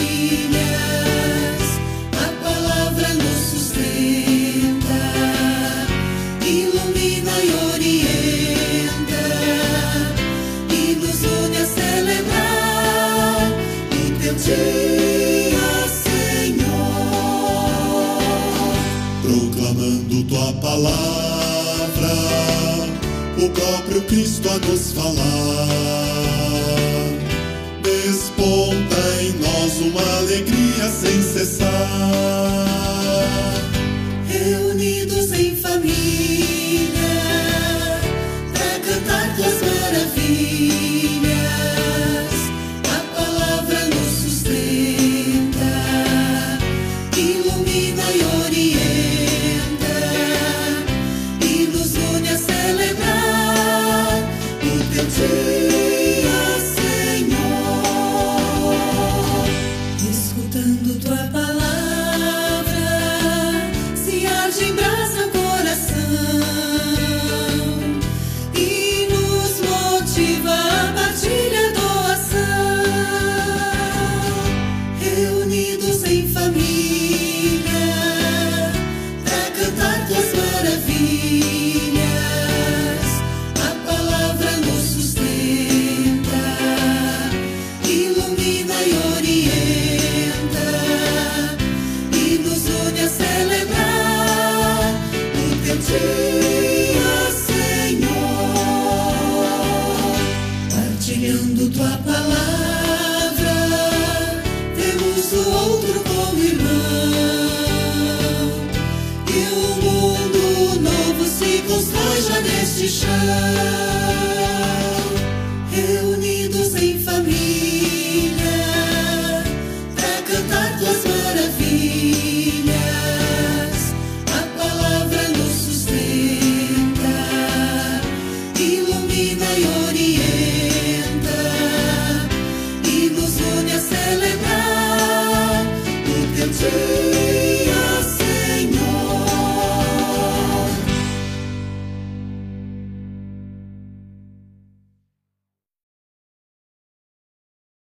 a palavra nos sustenta, ilumina e orienta, e nos une a celebrar o teu dia, Senhor. Proclamando tua palavra, o próprio Cristo a nos falar, desponta em nós uma alegria sem cessar. Reunidos em família, pra cantar tuas maravilhas, a palavra nos sustenta, ilumina e orienta, e nos une a celebrar o teu dia, Senhor. Escutando tua palavra, se arde em brasa o coração e nos motiva a partilha, doação. Reunidos em família, pra cantar tuas maravilhas, a palavra nos sustenta, ilumina e orienta, e nos une a celebrar o teu dia, Senhor. Partilhando tua palavra, temos o outro como irmão, e um mundo novo se constrói já neste chão. Reunidos em família, pra cantar tuas maravilhas, a palavra nos sustenta, ilumina e orienta, e nos une a celebrar o teu dia.